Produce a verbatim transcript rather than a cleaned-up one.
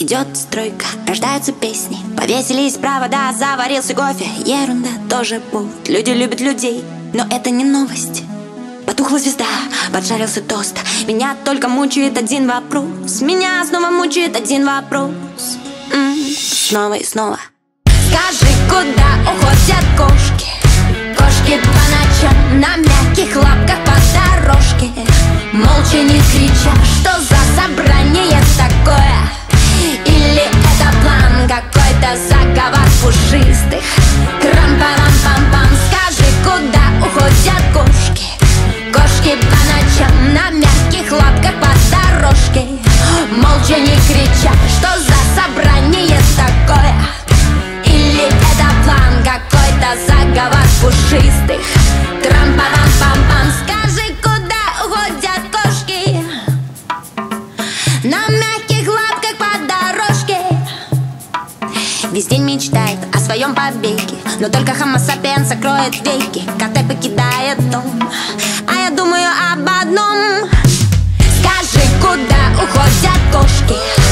Идет стройка, рождаются песни, повесились провода, заварился кофе. Ерунда, тоже повод. Люди любят людей, но это не новость. Потухла звезда, поджарился тост. Меня только мучает один вопрос. Меня снова мучает один вопрос. М-м, снова и снова. Скажи, куда уходят кошки? Кошки по ночам на мягких лапках по дорожке, молча не крича, что за собрание такое? Или это план, какой-то заговор пушистых? Трам-парам-пам-пам. Скажи, куда уходят кошки? Кошки по ночам на мягких лапках по дорожке, молча не крича, что за собрание такое? Или это план, какой-то заговор пушистых? Трам-парам-пам-пам. Скажи, куда уходят кошки? На мягких лапках по дорожке. Весь день мечтает о своем побеге, но только Homo sapiens закроет веки, когда покидает дом. А я думаю об одном. Скажи, куда уходят кошки?